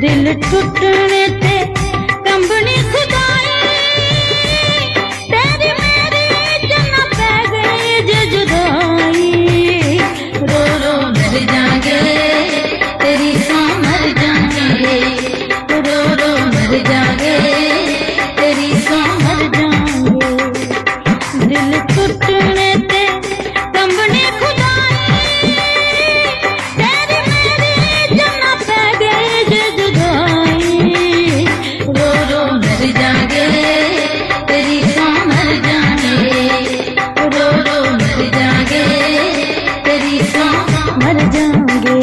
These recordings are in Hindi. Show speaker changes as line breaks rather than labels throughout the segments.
दिल टूटने ते कंबनी खुदाई तेरी मेरी जना पै गई जे जुदाई रो रो मर जाएंगे तेरी सौ मर जाएंगे रो रो मर जाएंगे तेरी सौ मर जाएंगे दिल टूटने ते कंबनी खुदाई तेरी मेरी जना पै गई जे जुदाई रो रो मर जाएंगे तेरी सौ मर जाएंगे रो रो मर जाएंगे तेरी सौ मर जाएंगे।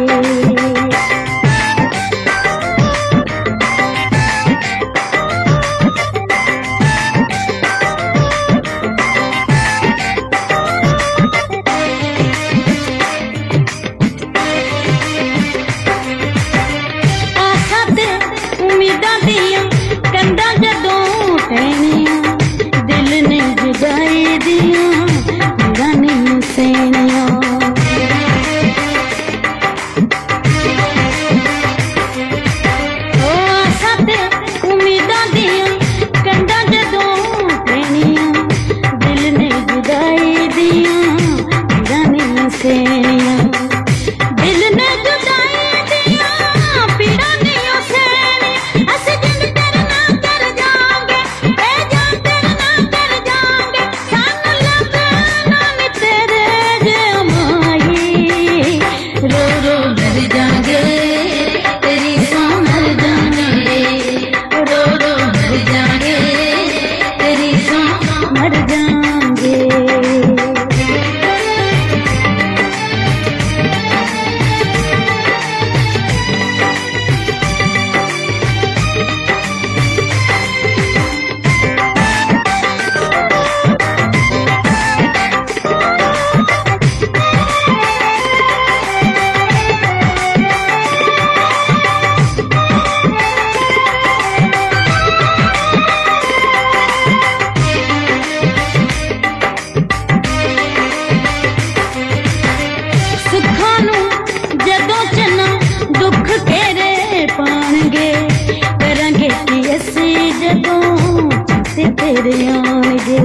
उम्मीदां दियां कंधां जदों टहनियां दिल ने जुदाई दियां मेरा नहीं सैनियां ओ आसा ते उम्मीदां दियां कंधां जदों टहनियां दिल ने जुदाई दियां मेरा नहीं सैनियां दिल ने जुदाई दियां पीड़ा नहीं सैनी अस जिंद तेरे नाम कर जाएंगे ए जान तेरे नाम कर जाएंगे सानू लगना नी तेरे जे माही रो रो मर जाएंगे तेरी सौ मर जाएंगे रो रो मर जाएंगे तेरी सौ मर जाएंगे। सुखां नूं जदों चन्ना दुख घेरे पाणगे करांगे कि असीं जदों चित्ते तेरे आणगे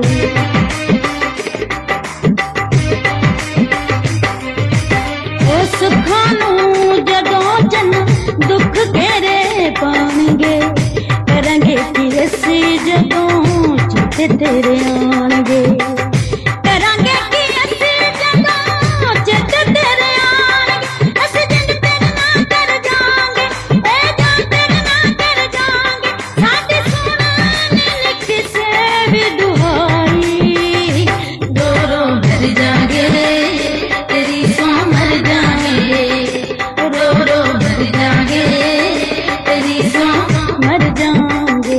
ओ सुखां नूं जदों चन्ना दुख घेरे पाणगे करांगे कि असीं जदों चित्ते तेरे आणगे करांगे कि असीं जदों चित्ते तेरे आणगे अस जिंद तेरे नाम कर जाएंगे ए जान तेरे नाम कर जाएंगे साडी सुना ने लिखी से भी दुहाई रो रो मर जाएंगे तेरी सौ मर जाएंगे रो रो मर जाएंगे तेरी सौ मर जाएंगे।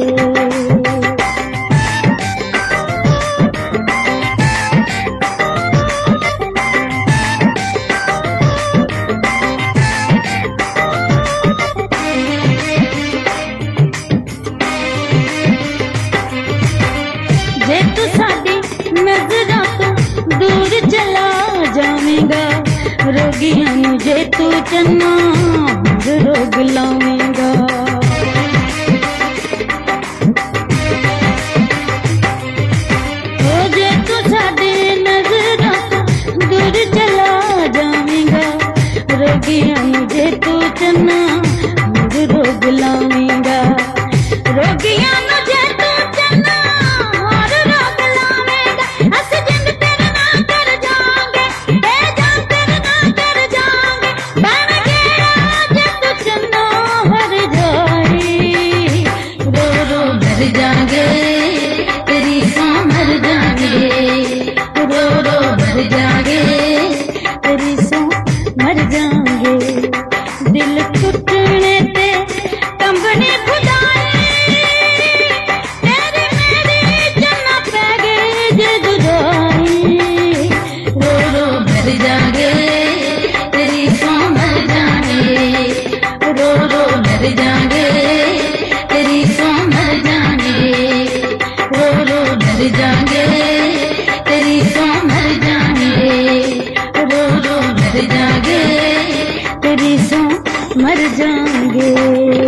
जे तू साडी नजरां तो दूर चला जावेगा रोगियां नूं जे तू चन्ना रोग लावेगा ओ जे तू साडी नजरां तो दूर चला जावेगा रोगियां नूं जे तू चन्ना रोग लावेगा रोगियां नूं जे तू चन्ना रोग लावेगा अस जिंद तेरे नाम कर जाएंगे ए जान तेरे नाम कर जाएंगे बन गया जे तू चन्ना हर जाई रो रो मर जाएंगे तेरी सौ मर जाएंगे रो रो मर जाएंगे तेरी सौ मर जाएंगे दिल टूटने ते कंबनी खुदाई तेरी मेरी जना पै गई जे जुदाई रो रो मर जाएंगे तेरी सौ मर जाएंगे रो रो मर जाएंगे तेरी सौ मर जाएंगे रो रो मर जाएंगे तेरी सौ मर जाएंगे रो रो मर जाएंगे तेरी सौ मर जाएंगे।